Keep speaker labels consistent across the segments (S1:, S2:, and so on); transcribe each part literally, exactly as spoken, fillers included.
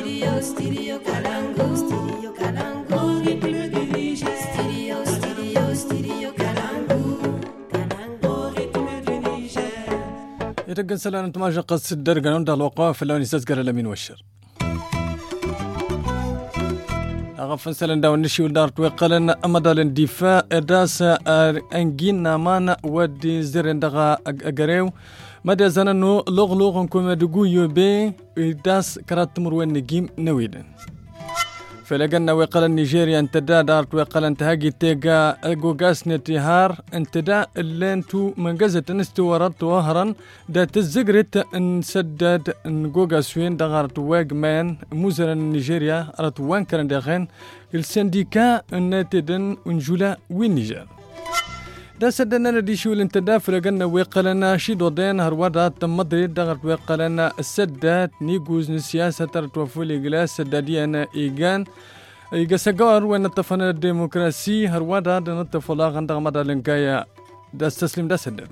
S1: stereo, stereo Kalangu, stereo Kalangu, rythme du Niger. Stereo, stereo, stereo Kalangu, Kalangu, rythme du Niger.
S2: يتقن سلام أنت ما جاء قص الدرجة عند الوقاف اللي يستذكر الأمين والشر. أغفن سلام داون نشي ودار توقلنا أمد الاندفاع إداس أنجين نامان ودي زرن دغا أجريو مدى زنانو لغ لغ نكون مدقو يوبي إداس كرات مروين نجيم نويدن فلقنا وقال نيجيريا انتدا دارت وقال انتهاجي تيغا اغوغاس نتيهار انتدا اللي انتو منجزة نستو ورد وهرا دا تزقرت نسدد نغوغاس وين دغارت واق مان موزر نيجيريا رات وان كان داخين السنديكا نتدن ونجولا وين نيجر دا سدنا نديشو الانتدا فلقنا ويقلنا شي دودين هروادا تمضي دغرت ويقلنا السدات نيجوز نسياسة ترتوفولي جلاس سداديانا إيجان إيجا سجار وين التفنى الديمقراسي هروادا دا نتفولا غندغ مدى لنكايا دا استسلم دا سدد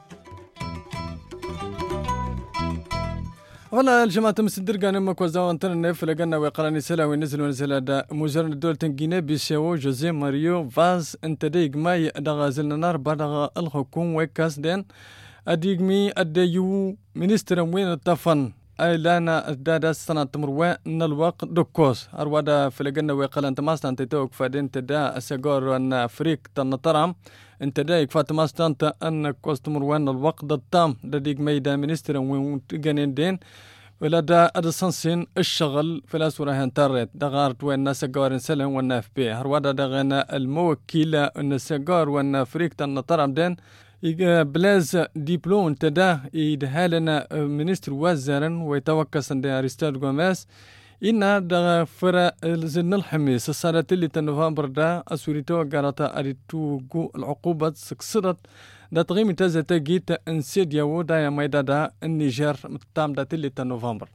S2: والله الجماعة مسدر كان يمك وزاوان تنف لقنا ويقراني سلا ونزل ونزل دا مجرد الدول تنجينا بيسيو جوزيه ماريو فاز انت ديق ماي دغازلنا نار بدغ الحكوم ويكاس دين اديقمي اديو منستر وين التفن اي لانا دادا السنة تمروان نالوق دوكوس اروادا فلقنا ويقران تماستا انت توك فادين تدا اساقور ان فريق تنطرام انت دايك فاتماستا انت ان كوستمروان الوقت التام داديق ميدا منستر وين تغنين دين ولا دا ادسانسين الشغل في الاسورة هانترت دغارت وين ناساقور سلم وين اف بي هروادا دغانا الموكيلة الناساقور وين فريق تنطرام دين بلاز ديبلو انت دا يدهالنا منستر وزارن ويتوكس عند ارستاد غوميس إن دا فرا زن الحميس السنة اللي تنوفمبر دا أسوريتو قارتا أريتو العقوبة سكسرت دا تغيمي تازا تاقيت انسيد ياو دا يا ميدا دا النيجر متام دا اللي تنوفمبر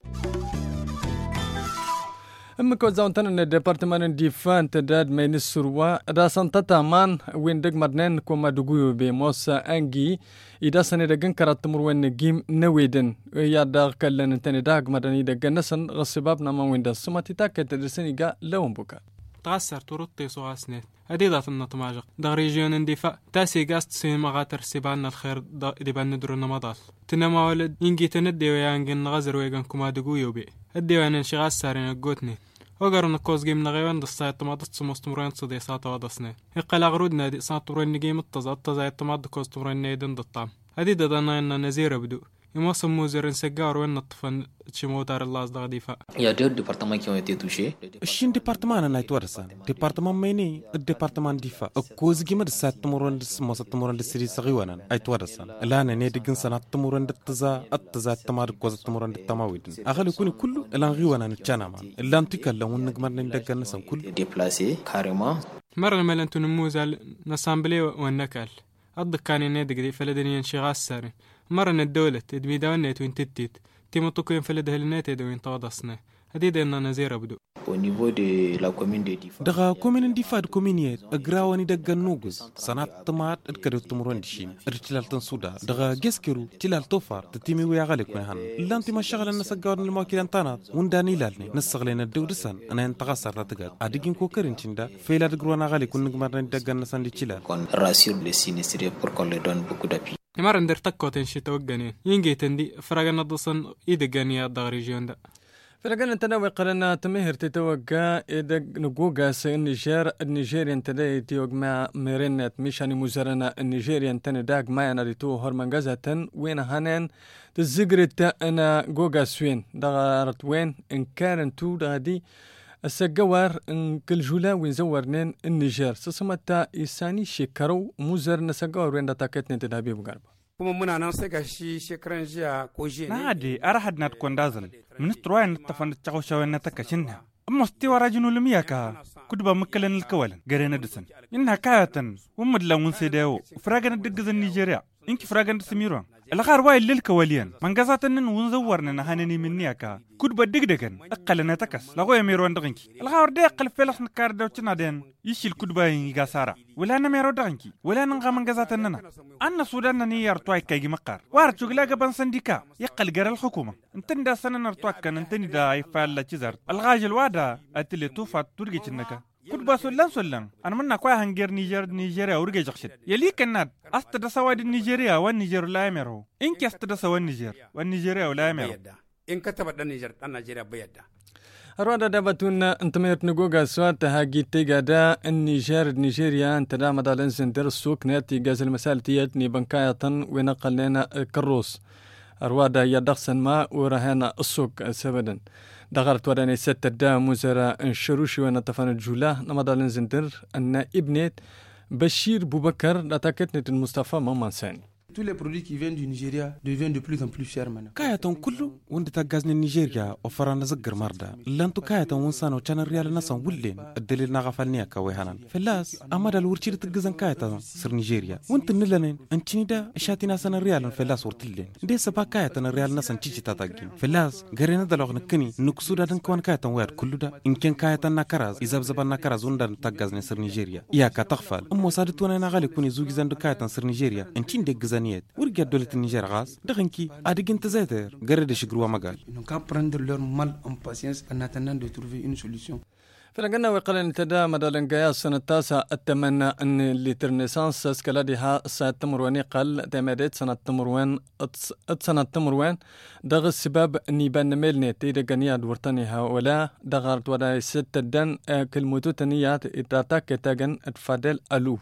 S2: أما كوزاون تانا ديبارتمان ديفان تداد مين السروا دا سانتا مان وين دق مدنين كوما دقويو بي موسى أنجي إذا سنة دقن كرات تمروين نجيم نويدن يا داغ كلن تاني داغ مدني دقن نسن غصبابنا ما وين دا سماتي تاكا تدرسني قا لون بوكا
S3: تغسر ترطي سواسنت أديدات النطماجق دا ريجيون اندفاع تاسي قاست سيما غاتر سيبان الخير دي بان ندرو نمضال تنما ولد ينجي تندي ويانجن غزر ويغن كوما دقويو بي الديوان انشغال سارين القوتني وقرن الكوز جيم نغيوان دستايا تمادت سمستمرين صدي ساتا ودسني يقال أغرود نادي ساتورين نجيم التزا التزا يتماد كوز تمرين نايدن دطام هدي دانا إننا نزير بدو يموسم موزرين سجار وين الطفن تشموتار الله أصدق دفاع.
S4: Il y a deux départements qui ont été touchés.
S5: الشين ديبارتمان أنا يتورسان ديبارتمان ميني الديبارتمان دفاع الكوز جيم السات تمرون دسموس تمرون دسري صغيوانا يتورسان الآن نيدي سنة تمرون التزا التزا تمار كوز تمرون التماويدن أغلب يكون كله الآن غيوانا نتشانما الآن تكلمون نجمر ندق النسم كله.
S4: Déplacé carrément.
S3: مرة ملنتو نموزال نسامبلي والنكال الدكاني نيدق دي فلدني انشغال ساري مرة الدولة تدمي داونيت وين تتيت تيمطوكو ينفلد هلنات يدوين توضصنا هديد إننا نزير أبدو.
S4: Au niveau de la commune de Difa.
S5: دغا كومين ديفا كومينيت أجراواني دغا نوجز سنات تمات أذكر تمرون دشين رتلال تنسودا دغا جسكرو تلال توفار تتيمي ويا غالك مهان لانتي ما شغل الناس جارن الماكينة تانات ونداني لالني نسغلين الدودسان أنا انتقصر رتقال أديكين كوكرين تندا فيلا دغرونا غالك ونجمرنا دغا الناس دي تلال.
S4: Qu'on rassure les sinistrés pour qu'on leur donne beaucoup d'appui.
S3: يمر ندير تكو تنشي توقنين ينجي تندي فرقنا ضصن إيدقانيا دغريجيون دا
S2: فلقنا تناوي قلنا تمهر تتوقع إذا نقوقا النيجر النيجيري انتدى تيوق مع ميرينات ميشاني مزارنا النيجيري انتني داق ما ينريتو هرمان غازة وين هانين تزيقرت انا قوقا سوين دغارت وين ان كان تو دغدي السجوار ان كل جولا وين زورنين النيجر سسمتا إساني شكرو مزارنا سجوار وين دتاكتني تدابي بقربا
S6: kuma muna nan sai ga shi shekaran jiya ko jiya
S7: na hadi arahad nat kondazan ministro ayan tafan tsaw shawan takashinna amma stiwa rajunu lumiyaka kudba makalan alkawalan garena dusan inna kayatan wumad la mun sedayo fragan digzan nigeria inki fragan simiran الغار وايل للكواليان من قزاتن ونزورنا نهانني منياكا كود بدك دكن أقلنا تكس لغو يميرون دغنكي الغار دي أقل فيلس نكار دوتشنا دين يشيل كود باين يغاسارا ولا نميرو دغنكي ولا ننغا من قزاتننا أنا سودان نيار توي كاي مقار وار شغلاغا بان سنديكا يقل غير الحكومة انتن دا سنن نرتوك كان انتن دا يفعل لا تشزر الغاج الوادا اتلي توفا تورغي تشنكا كود باسولان سولان انا منا كوي هانغير نيجر نيجيريا ورغي جخشت يلي كناد استدا سواد نيجيريا والنيجر لا يمرو انك استدا سواد نيجر والنيجيريا ولا يمرو
S6: ان كتبت النيجر النيجيريا بيدا
S2: رودا دابتون انتميت نجوجا سوات هاجي تيجادا النيجر نيجيريا انت دا مدالن سنتر السوق ناتي جاز المسال تيتني بنكاية ونقل لنا كروس رودا يدخسن ما ورهنا السوق سبدا دغرت وراني ستة دا مزرا انشروشي ونطفان الجولة نمدالن سنتر ان ابنت بشير بوبكر لاتاكتنت المصطفى مامان ساني.
S8: Tous les produits qui viennent du Nigeria deviennent de plus en plus chers maintenant.
S5: كايتون كله وند تاغازني نيجيريا وفرانا زغر مردا لانتو كايتون ونسانو تشان ريال نسان ولين الدليل نغفلني كوي هنان فلاس اما دال ورتشي تغزن كايتون سر نيجيريا وانت نلنين انتني دا شاتينا سن ريال فلاس ورتلين دي سبا كايتون ريال نسان تشي تاتاغين فلاس غرينا دالوغ نكني نكسودا دن كون كايتون وير كله دا ان كان كايتون نكراز اذا زبان نكراز وندن تاغازني سر نيجيريا يا كتغفل ام صادتونا نغالي كوني زوغي زندو كايتون سر نيجيريا انتين دغ ورجع دولة النيجر غاز دغنكي ادغين تزاتر غرد شغروا مقال
S8: ils n'ont qu'à prendre leur mal en patience en attendant de trouver une solution.
S2: فلقنا وقال تدا مدالن قياس سنة التاسعة أتمنى أن اللي ترنسانس سكالاديها ساتمرواني قال تمادت سنة تمروان أت سنة تمروان دغ السباب أني بان ميلني تيدا قنياد ورطانيها ولا دغارت ولا ستة دان كل مدوتنيات إتاتاك تاغن اتفادل ألو.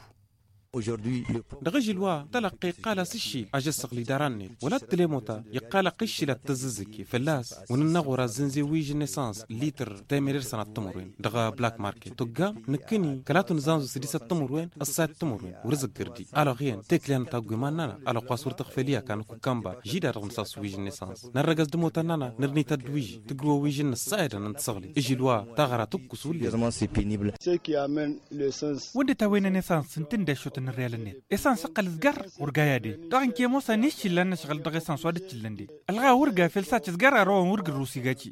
S5: دغجي الوا تلقي قال سشي اجسق لي داراني ولا تليموتا يقال قش لا تززكي فلاس وننغورا زنزي ويج نيسانس ليتر تامير سنه تمرين دغا بلاك ماركت توغا نكني كلاتو نزانزو سديسه تمرين السات تمرين ورزق كردي الو غين تكلان تاغو مانانا الو قاسور تخفليا كان كامبا جيدا رمساس ويج نيسانس نرغز دموتا نانا نرني تدويج تغرو ويج نسايد نتصغلي اجي الوا تاغرا تكسول
S9: vraiment c'est pénible ce qui amène le sens
S7: وند تاوين نيسانس انتند شوت الريال النت إسان سقل زجر ورجايدي دعين كي موسى نيشي لنا شغل دغ إسان سواد تشلندي الغا ورجا في السات زجر روان ورج الروسي جاتي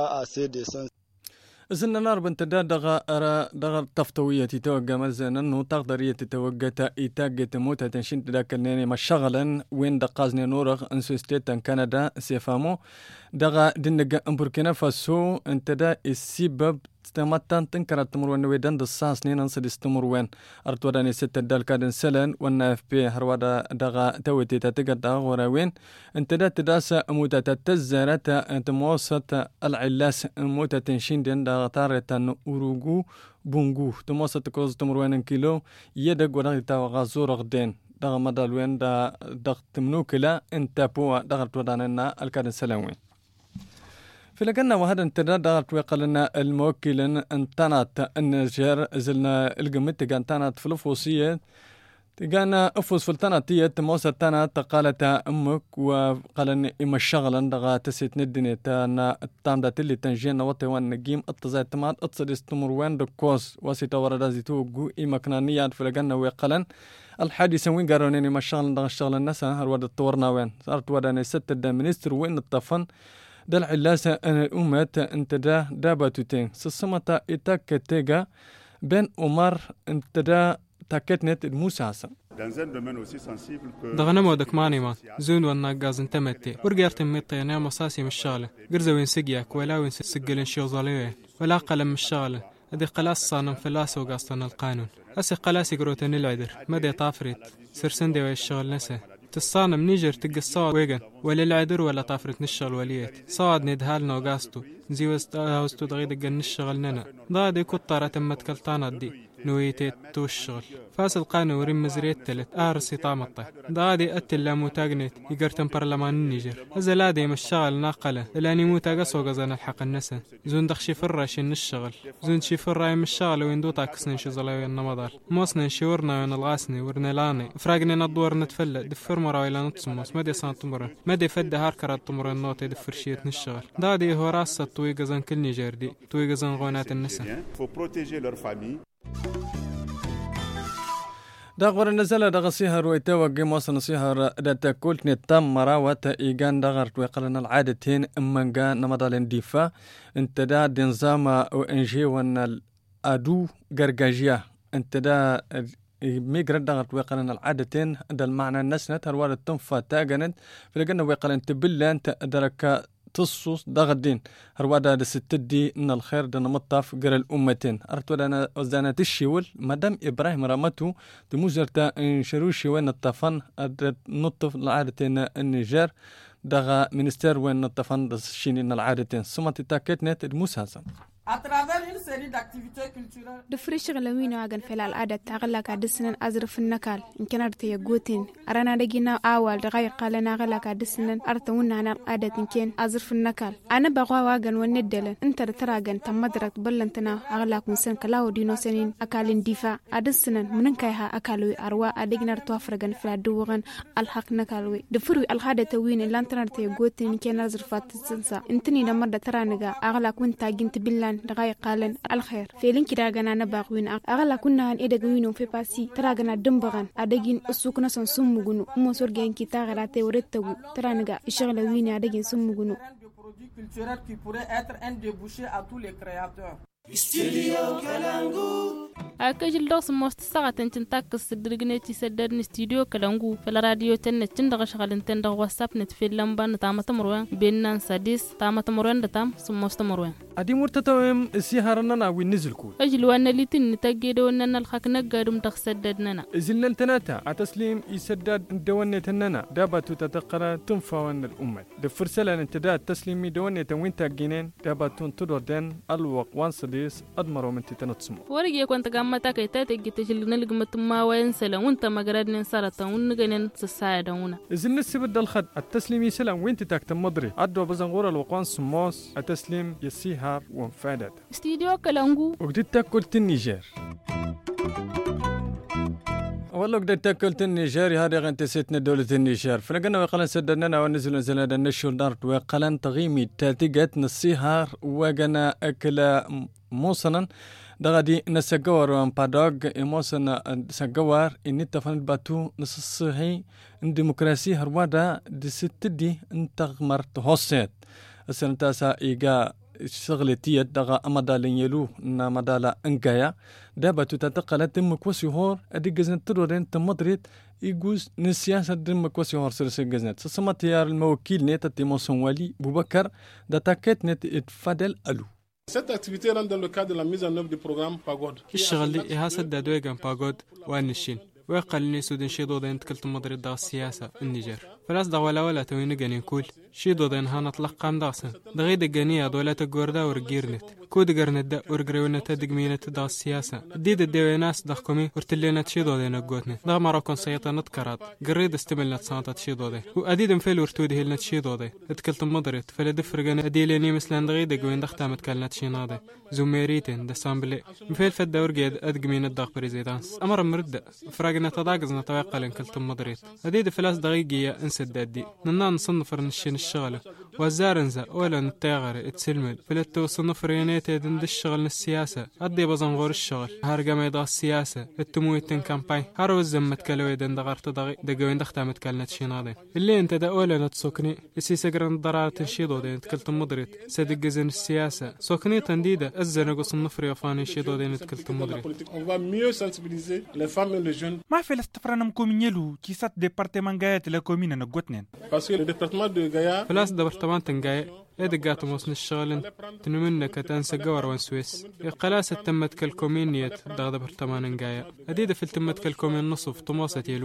S2: زلنا نار بنت دغ أرا دغ تفتوية توجه مزنا إنه تقدرية توجه إتاج تموت تنشين ذاك النيني مشغلا وين دقازني نورغ انسوستيت ان كندا سيفامو دغ دنجا بوركينا فاسو انت دا السبب تمتن تنكر التمروين ويدان دصاص نين انصد استمروين ارتوداني ستة دال كادن سلن وانا اف بي هروادا دغا توتي تتقد غوراوين انت دا تداسة موتة تتزارة انت موسط العلاس موتة تنشين دين دغا تارة اوروغو بونغو تموسط كوز تمروين كيلو يدق ودغي تاو غازور غدين دغا مدالوين دا دغ تمنوكلا انت بوا دغا تودانينا الكادن سلنوين فلقنا وهذا انتداد دغرت وقالنا الموكل انتنات النجار زلنا القمت تقان تانات فلوفوسية تقانا افوس فلتانات تيت موسى تانات قالت امك وقالن اما الشغلا دغا تسيت ندني تانا التامدات اللي تنجينا وطيوان نقيم اتزاي تمات اتصد استمروان دكوز واسيتا وردازي توقو اما كنانيات فلقنا وقالن الحادث وين قارونين اما الشغلا دغا الشغلا الناس هرواد الطورنا وين صارت وداني ستة دا منستر وين الطفن دل علاسة أن الأمة انتدا دابتوتين سسمتا إتاك تيغا بين عمر انتدا تاكتنت الموساسة
S3: دغنا مودك ماني ما زون والناقاز انتمتي ورقارت ميطي نام اساسي من الشغله قرزه وين سقياك ولا وين سجلن شوزاليه ولا قلم من الشغله ادي قلاص صانم فلاسه وقاصتنا القانون اسي قلاسي قروتن العذر مدى طافريت سرسندي ويا الشغل نسه تصانم نيجر تلقى الصواد ويغن ولا العذر ولا طافرت نشغل وليت صاد ندهالنا وقاصتو زي وستو دغيد دقن نشغل ننا ضادي كطارة تمت كالطانات دي نويتي تو الشغل فاسد قانو ورم مزريت تلت ارسي طامطه ضادي اتل لا موتاغنيت يقرتن برلمان النيجر ازلادي مشغل ناقله لاني موتاغا سوغزان الحق النسا زون دخشي فراش نشغل زون شي فراي مشغل وين دو طاكسن شي زلاوي النمضال موسنا شورنا وين الغاسني ورنلاني فراغني ندور نتفل دفر مرا ولا نتصمص مدي سانتمر مدي فد هاركر التمر النوتي دفر شيت نشغل ضادي هو راس تويغزان كل نيجر دي تويغزان غونات النسا
S2: دغور النزلة دغسيها رويتا وقيم وصل سيها داتا كولت نتام مراوة إيجان دغرت ويقلنا العادتين أمانجا نمضى الاندفاع انت دا دنزاما وإنجي وان الأدو قرقاجيا انت دا ميقرد دغرت ويقلنا العادتين دا المعنى النسنة هروال التنفى تاقنت فلقنا ويقلن تبلا انت دركا تصوص دغدين هروادا دستدي ان الخير دنا مطاف قرا الامتين ارتو لنا وزانا تشيول مدام ابراهيم رامتو دموزرتا ان شروشي وين الطفن نطف العادتين النيجر دغا منستر وين الطفن شينين العادتين سمت تاكتنت المساسا
S10: دفرش غلوين واغن في العادة تغلق عدسنا أزرف النكال إن كان أرتي يقوتين أرانا دقينا أول دغاي قالنا غلق عدسنا أرتونا عن العادة إن كان أزرف النكال أنا بغوا واغن وندلن أنت تراغن تمدرك بلنتنا أغلق من سن كلاو دينو سنين أكالين دفاع عدسنا مننكايها أكالوي أروا أدقنا رتوافرغن في الدوغن الحق نكالوي دفروي العادة توين اللي أنت أرتي يقوتين إن كان أزرفات السنسا انتني نمد ترانغا أغلق من تاجين تبلن دغاي قالن الخير فيلين كده غنا نباقوين أغلى كنا هن إدغوينو في باسي ترى غنا دمبغن أدغين السوق نسون سمغنو مو سورغين كي تاغراتي ورتغو ترى نغا الشغل ويني أدغين سمغنو
S1: استديو كالانغو
S11: أكجل دوس موست ساعة تنتاك السدرجنتي سدرن استديو كالانغو في الراديو تنت تندغ شغل تندغ واتساب نتفيل لمبا تامة مروان بيننا سادس تامة مروان دتام سموست مروان
S2: أدي مرتتوهم السيهارنا وينزل كول
S11: أجل وانا لتن نتاجد وانا الحق نقدم تخسددنا
S2: إذن التناتا عتسليم يسدد دوانة تننا دابتو تتقرا تنفاون الأمة دفرسلا انتداد تسليمي دوانة وين تاجينين دابتو تدردن الوق وانسديس أدمروا من تتنتصمو
S11: ورجع كنت قامتا كيتا تجتشل نلقمة ما وين سلام وانت ما قرد ننسرتا ونجنن سساعد ونا
S2: إذن السبب الخد التسليم يسلم وين تتاكت مدري عدوا بزنغور الوقوان سموس التسليم يسيهار وانفادت
S11: استديو كالانغو
S2: وقد تاكل النيجر والله قد تاكل النيجر هذه غنت ستنا دولة النيجر فلقنا وقلن سددنا ونزل نزل هذا النشر دارت وقلن تغيمي تاتيقت نصيهار وقنا أكل موصنا دغدي نسجور وانبادوغ إموسنا سجور إني تفند باتو نصصحي الديمقراطية هروادا دستدي انتغمر تهوسيت السنة تاسا إيجا شغلتي دغا أمدالين يلو نا مدالا انقايا دابتو تتقل تم كوسي هور أدي جزنة ترورين تمدريت يجوز نسياسة دم كوسي هور سرسي جزنة سسمت يار الموكيل نيتا تيموسون والي بوبكر داتاكيت نيت اتفادل ألو.
S12: Cette activité rentre dans le cadre de la mise en œuvre du programme PAGOD.
S3: الشغل دي إهاسة دادويغان باغود وانشين ويقلني سودن شي ضودين تكلت مدريد دا السياسة النيجر فلاس دا ولا ولا توين جاني كول شي ضودين هانا طلق قام داسن دغي دغانيه دوله تغوردا ورغيرنت كود غرنت دا ورغريونه تدغمينت دا السياسة ديد الدويناس دخكمي ورتلينا شي ضودين غوتني دا ماروكون سيطنت كرات غريد استملت سانتا شي ضودي واديد مفل ورتودي هلنت شي ضودي تكلت مدريد فلا دفرغن اديلني مثلا دغي دغوين دختامت كلنت شي نادي زوميريتين دسامبلي مفل فدا ورغيد ادغمينت دا بريزيدانس امر مرد فراغ نتضاقز نتوقع لنكلت مدريد هديد فلاس دقيقية انسداد دي ننا نصنفر نشين الشغلة وزارنزا ولا نتاغر اتسلمل فلتو صنفر ينيتي دند الشغل السياسة ادي بزنغور الشغل هارقا ميضا السياسة التمويتن كامباي هارو الزمت كالوي دند غارت دقي دقوين دختا متكالنت شيناضي اللي انت دا اولا نتسوكني يسيسا قرن ضرارة شيدو دي نتكلت مدريد سادقزن السياسة سوكني تنديدة الزنقو صنفر يوفاني شيدو دي نتكلت مدريد
S7: ما في الاستفران مكومين يلو كيسات ديبارتمان جايات لكومين نقوتنين
S3: فلاس ديبارتمان تنجاي إدقات موسن الشغلن تنمنا كتانسا جوار وان سويس قلاسة تمت كالكومينيات دغ ديبارتمان نجايا أديد في التمت كالكومين نصف طماسة يلو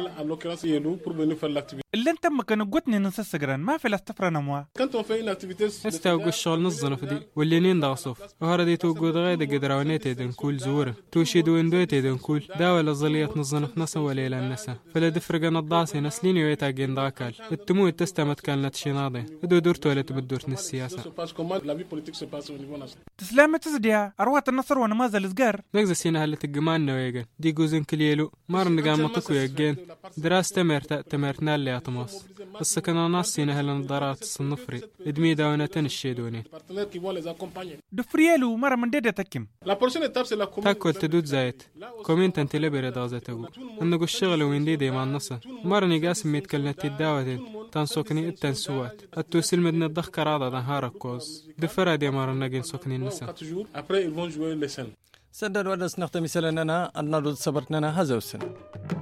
S7: اللي انت ما كانوا قوتني ننسى جران ما في الاستفران موا
S3: استوقع الشغل نظنف دي واللي نين دغصوف وهردي توقود غايدة قدراونيت يدن كول زورة توشي دوين دويت يدن كول داول الظليات نظنف نسا وليلا النسا فلا دفرق نضاسي نسليني ويتاقين داكال التموي تستمت كالنت شيناضي ادو دورتو ولا تبدور درتنا السياسة
S7: تسلامة تزديا أروات النصر ونماذا الزقار
S3: نقز سينا هلا تجمان نويجن دي جوزن كليلو مار نقام مطكو يجين دراسة تمرت تمرتنا اللي أطماس السكن ناس سينا هلا نضارات الصنفري إدمي داونا تنشيدوني
S7: دفريالو مرة من ديدا تكيم
S3: تاكل تدود زايت كومين تنتلي بريدازة تقول إنه الشغل وين دي دي مع النصر مرة نقاس ميت كلنت الدعوة تنسوكني التنسوات التوسيل مدن الضخ كراضة ظهار كوز دفرة دي مرة نقين سوكني النساء
S2: سدد ودس نختم مثلا أنا النرد صبرتنا هذا السنة